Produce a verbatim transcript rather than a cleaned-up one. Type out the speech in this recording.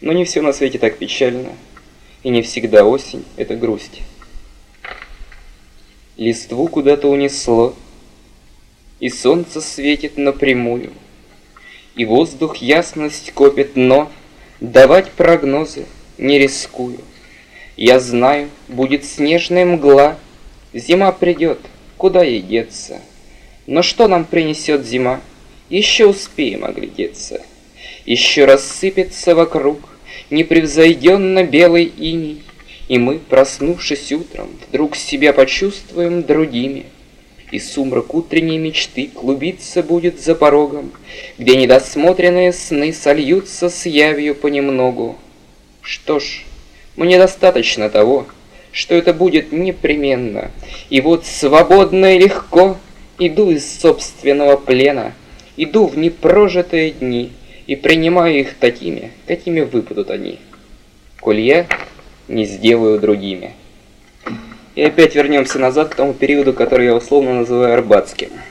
Но не все на свете так печально, и не всегда осень — это грусть. Листву куда-то унесло, и солнце светит напрямую, и воздух ясность копит, но давать прогнозы не рискую. Я знаю, будет снежная мгла, зима придет, куда ей деться? Но что нам принесет зима? Еще успеем оглядеться. Еще рассыпется вокруг непревзойденно белый иней, и мы, проснувшись утром, вдруг себя почувствуем другими. И сумрак утренней мечты клубиться будет за порогом, где недосмотренные сны сольются с явью понемногу. Что ж, мне достаточно того, что это будет непременно, и вот свободно и легко иду из собственного плена, иду в непрожитые дни и принимаю их такими, какими выпадут они, коль я не сделаю другими. И опять вернемся назад к тому периоду, который я условно называю арбатским.